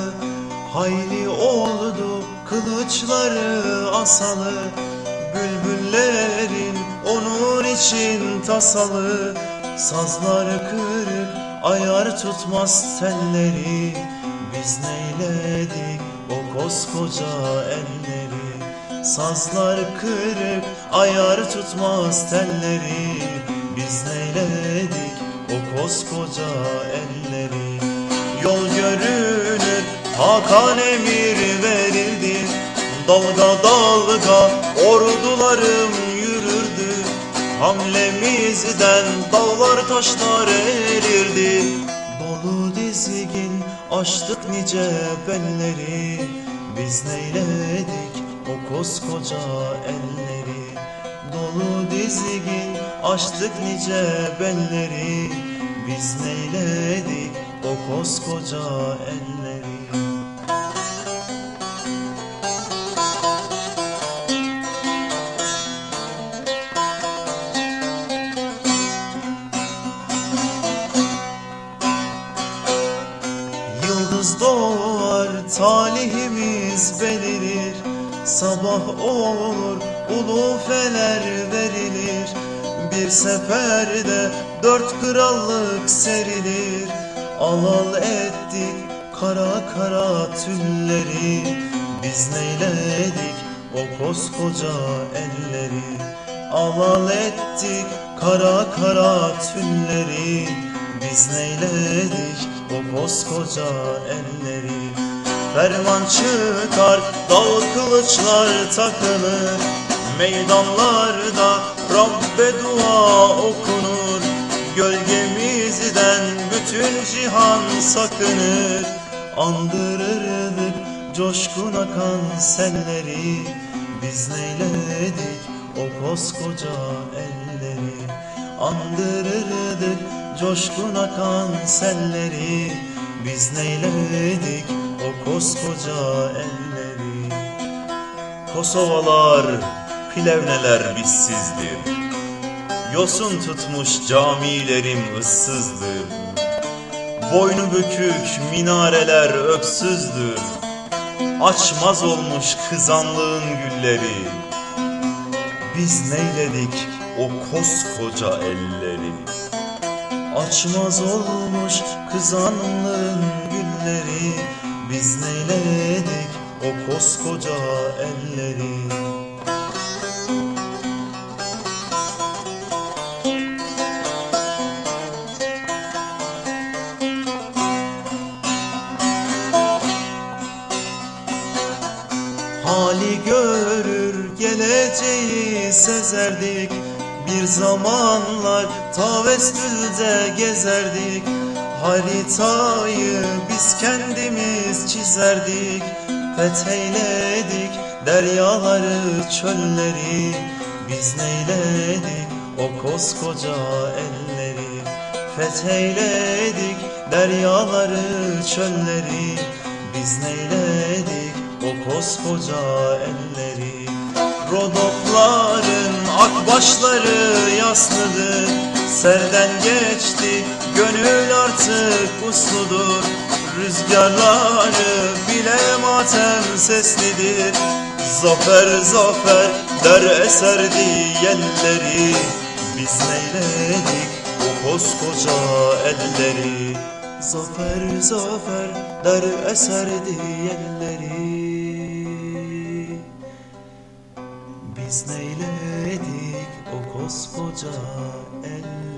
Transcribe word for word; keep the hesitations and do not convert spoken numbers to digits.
masalı, hayli oldu kılıçları asalı. Bülbüllerin onun için tasalı, sazları kırık ayar tutmaz telleri. Biz neyledik o koskoca elleri? Sazlar kırık ayar tutmaz telleri. Biz neyledik o koskoca elleri? Yol görünür Hakan emir verirdi, dalga dalga ordularım yürürdü. Hamlemizden dağlar taşlar erirdi. Dolu dizgin açtık nice belleri. Biz neyledik o koskoca elleri? Dolu dizgin açtık nice belleri. Biz neyledik o koskoca elleri? Yıldız doğar, talihimiz belirir. Sabah olur, ulu fener verilir. Bir seferde dört krallık serilir. Al al ettik kara kara tülleri. Biz neyledik o koskoca elleri? Al al ettik kara kara tülleri. Biz neyledik o koskoca elleri? Ferman çıkar, dal kılıçlar takılır. Meydanlarda Rabbe dua okunur. Gölgemizden bütün cihan sakınır. Andırırdık coşkun akan selleri. Biz neyledik o koskoca elleri? Andırırdık coşkun akan selleri. Biz neyledik o koskoca elleri? Kosovalar, Plevneler bizsizdir. Yosun tutmuş camilerim ıssızdır. Boynu bükük minareler öksüzdür. Açmaz olmuş kızanlığın gülleri. Biz neyledik o koskoca elleri? Açmaz olmuş kızanlığın gülleri. Biz neyledik o koskoca elleri? Hali görür geleceği sezerdik. Bir zamanlar tavestülde gezerdik. Haritayı biz kendimiz çizerdik. Fetheyledik deryaları çölleri. Biz neyledik o koskoca elleri? Fetheyledik deryaları çölleri. Biz neyledik o koskoca elleri? Rodopların akbaşları yaslıdır. Serden geçti gönül artık usludur. Rüzgarları bile matem seslidir. Zafer zafer der eserdi yelleri. Biz neyledik o koskoca elleri? Zafer zafer der eserdi yelleri. Biz neyledik o koskoca elleri?